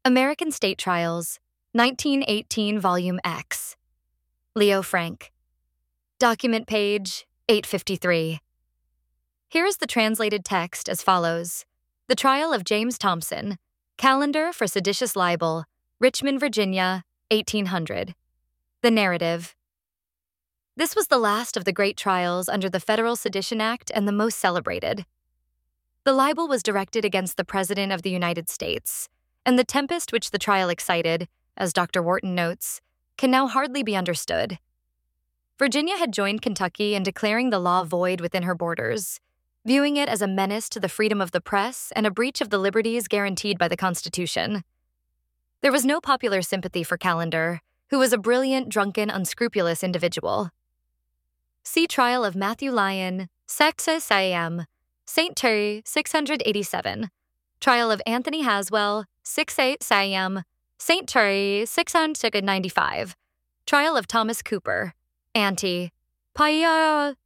American State Trials, 1918 Volume X. Leo Frank. Document page 853. Here is the translated text as follows. The trial of James Thompson, calendar for seditious libel, Richmond, Virginia, 1800. The narrative. This was the last of the great trials under the Federal Sedition Act and the most celebrated. The libel was directed against the President of the United States, and the tempest which the trial excited, as Dr. Wharton notes, can now hardly be understood. Virginia had joined Kentucky in declaring the law void within her borders, viewing it as a menace to the freedom of the press and a breach of the liberties guaranteed by the Constitution. There was no popular sympathy for Callender, who was a brilliant, drunken, unscrupulous individual. See Trial of Matthew Lyon, Sexe Siam, St. Terry, 687. Trial of Anthony Haswell, 68 Siam, St. Terry, 695. Trial of Thomas Cooper, Ante, Paia,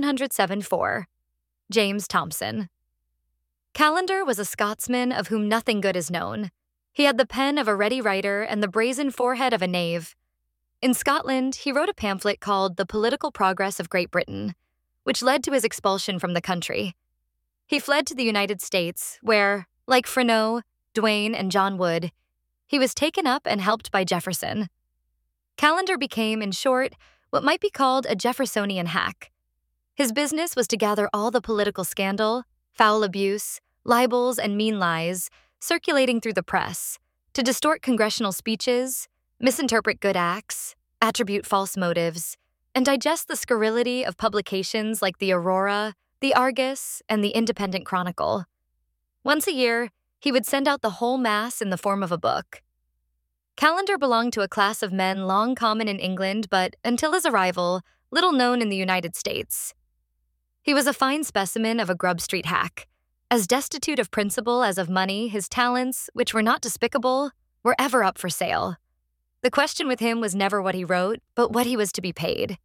707-4. James Thompson. Callender was a Scotsman of whom nothing good is known. He had the pen of a ready writer and the brazen forehead of a knave. In Scotland, he wrote a pamphlet called The Political Progress of Great Britain, which led to his expulsion from the country. He fled to the United States, where, like Freneau, Duane, and John Wood, he was taken up and helped by Jefferson. Callender became, in short, what might be called a Jeffersonian hack. His business was to gather all the political scandal, foul abuse, libels, and mean lies circulating through the press, to distort congressional speeches, misinterpret good acts, attribute false motives, and digest the scurrility of publications like the Aurora, the Argus, and the Independent Chronicle. Once a year, he would send out the whole mass in the form of a book. Callender belonged to a class of men long common in England, but, until his arrival, little known in the United States. He was a fine specimen of a Grub Street hack. As destitute of principle as of money, his talents, which were not despicable, were ever up for sale. The question with him was never what he wrote, but what he was to be paid.